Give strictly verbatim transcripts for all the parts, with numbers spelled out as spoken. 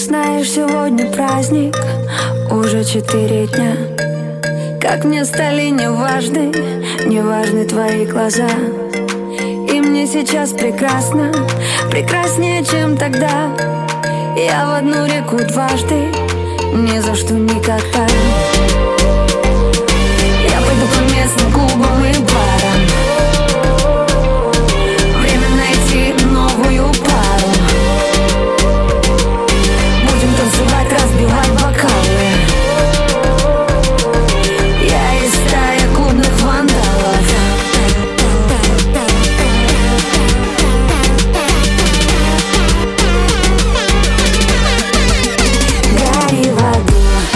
Знаешь, сегодня праздник, уже четыре дня. Как мне стали неважны, неважны твои глаза. И мне сейчас прекрасно, прекраснее, чем тогда. Я в одну реку дважды, ни за что никогда. Я пойду по местным клубам и барам. Время найти новую пару. Будем танцевать, разбивать бокалы. Я из стаи клубных вандалов. Гори в аду.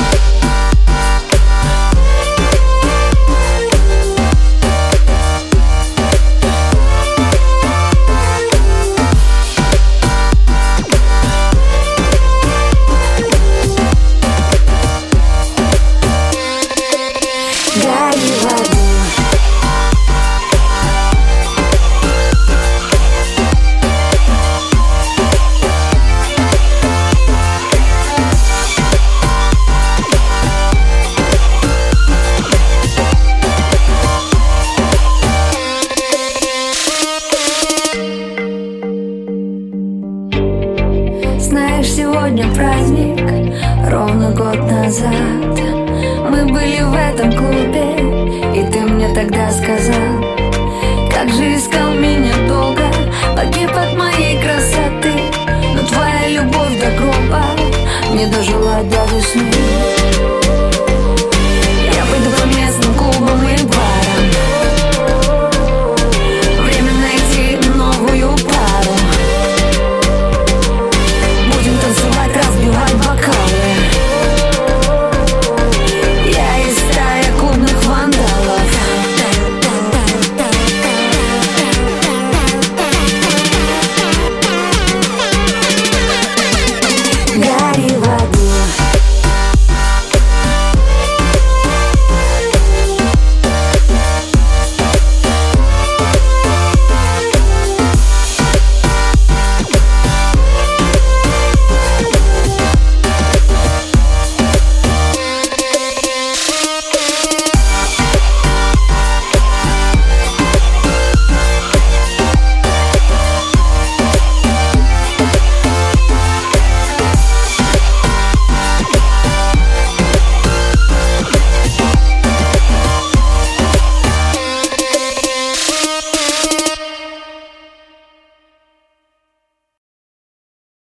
Знаешь, сегодня праздник, ровно год назад мы были в этом клубе, и ты мне тогда сказал: как же искал меня долго, погиб от моей красоты. Но твоя любовь до гроба не дожила до весны.